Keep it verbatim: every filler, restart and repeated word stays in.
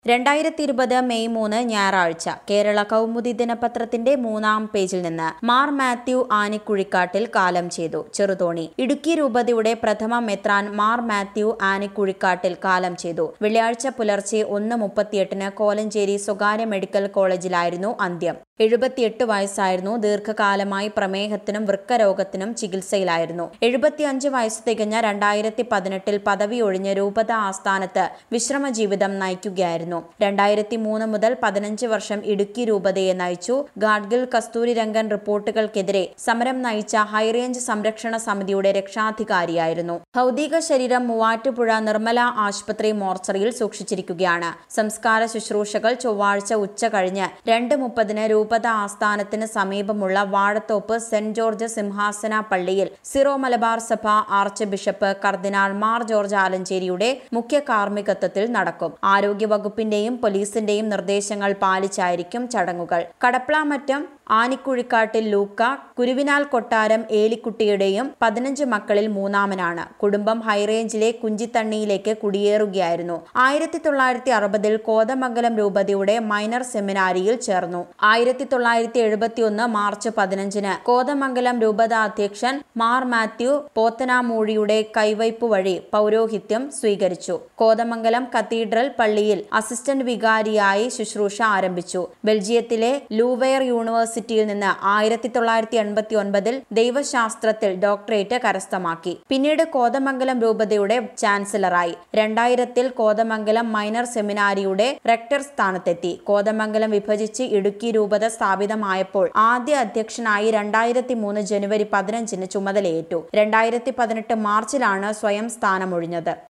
രണ്ടായിരത്തി ഇരുപത് മെയ് മൂന്ന് ഞായറാഴ്ച കേരള കൗമുദി ദിനപത്രത്തിന്റെ മൂന്നാം പേജിൽ നിന്ന് മാർ മാത്യു ആനിക്കുഴിക്കാട്ടിൽ കാലം ചെയ്തു. ചെറുതോണി. ഇടുക്കി രൂപതയുടെ പ്രഥമ മെത്രാൻ മാർ മാത്യു ആനിക്കുഴിക്കാട്ടിൽ കാലം ചെയ്തു. വെള്ളിയാഴ്ച പുലർച്ചെ ഒന്ന് മുപ്പത്തിയെട്ടിന് കോലഞ്ചേരി സ്വകാര്യ മെഡിക്കൽ കോളേജിലായിരുന്നു അന്ത്യം. എഴുപത്തിയെട്ട് വയസ്സായിരുന്നു. ദീർഘകാലമായി പ്രമേഹത്തിനും വൃക്കരോഗത്തിനും ചികിത്സയിലായിരുന്നു. എഴുപത്തിയഞ്ച് വയസ്സ് തികഞ്ഞ രണ്ടായിരത്തി പതിനെട്ടിൽ പദവി ഒഴിഞ്ഞ് രൂപത ആസ്ഥാനത്ത് വിശ്രമ ജീവിതം നയിക്കുകയായിരുന്നു. രണ്ടായിരത്തി മൂന്ന് മുതൽ പതിനഞ്ച് വർഷം ഇടുക്കി രൂപതയെ നയിച്ചു. ഗാഡ്ഗിൽ കസ്തൂരിരംഗൻ റിപ്പോർട്ടുകൾക്കെതിരെ സമരം നയിച്ച ഹൈറേഞ്ച് സംരക്ഷണ സമിതിയുടെ രക്ഷാധികാരിയായിരുന്നു. ഭൗതിക ശരീരം മൂവാറ്റുപുഴ നിർമ്മല ആശുപത്രി മോർച്ചറിയിൽ സൂക്ഷിച്ചിരിക്കുകയാണ്. സംസ്കാര ശുശ്രൂഷകൾ ചൊവ്വാഴ്ച ഉച്ച കഴിഞ്ഞ് രണ്ട് മുപ്പതിന് രൂപത ആസ്ഥാനത്തിന് സമീപമുള്ള വാഴത്തോപ്പ് സെന്റ് ജോർജ് സിംഹാസന പള്ളിയിൽ സിറോ മലബാർ സഭ archbishop cardinal Mar George ആലഞ്ചേരിയുടെ മുഖ്യ കാർമ്മികത്വത്തിൽ നടക്കും. ആരോഗ്യ വകുപ്പിന്റെയും പോലീസിന്റെയും നിർദ്ദേശങ്ങൾ പാലിച്ചായിരിക്കും ചടങ്ങുകൾ. കടപ്ലാമറ്റം ആനിക്കുഴിക്കാട്ടിൽ ലൂക്ക കുരുവിനാൽ കൊട്ടാരം ഏലിക്കുട്ടിയുടെയും പതിനഞ്ച് മക്കളിൽ മൂന്നാമനാണ്. കുടുംബം ഹൈറേഞ്ചിലെ കുഞ്ചിത്തണ്ണിയിലേക്ക് കുടിയേറുകയായിരുന്നു. ആയിരത്തി തൊള്ളായിരത്തി അറുപതിൽ കോതമംഗലം രൂപതയുടെ മൈനർ സെമിനാരിയിൽ ചേർന്നു. ആയിരത്തി തൊള്ളായിരത്തി എഴുപത്തി ഒന്ന് മാർച്ച് പതിനഞ്ചിന് കോതമംഗലം രൂപത അധ്യക്ഷൻ മാർ മാത്യു പോത്തനാമൂഴിയുടെ കൈവയ്പ് വഴി പൗരോഹിത്യം സ്വീകരിച്ചു. കോതമംഗലം കത്തീഡ്രൽ പള്ളിയിൽ അസിസ്റ്റന്റ് വികാരിയായി ശുശ്രൂഷ ആരംഭിച്ചു. ബെൽജിയത്തിലെ ലൂവെയർ യൂണിവേഴ്സിറ്റി യിൽ നിന്ന് ആയിരത്തി തൊള്ളായിരത്തി എൺപത്തി ഒൻപതിൽ ദൈവശാസ്ത്രത്തിൽ ഡോക്ടറേറ്റ് കരസ്ഥമാക്കി. പിന്നീട് കോതമംഗലം രൂപതയുടെ ചാൻസലറായി. രണ്ടായിരത്തിൽ കോതമംഗലം മൈനർ സെമിനാരിയുടെ റെക്ടർ സ്ഥാനത്തെത്തി. കോതമംഗലം വിഭജിച്ച് ഇടുക്കി രൂപത സ്ഥാപിതമായപ്പോൾ ആദ്യ അധ്യക്ഷനായി രണ്ടായിരത്തി മൂന്ന് ജനുവരി പതിനഞ്ചിന് ചുമതലയേറ്റു. രണ്ടായിരത്തി പതിനെട്ട് മാർച്ചിലാണ് സ്വയം സ്ഥാനമൊഴിഞ്ഞത്.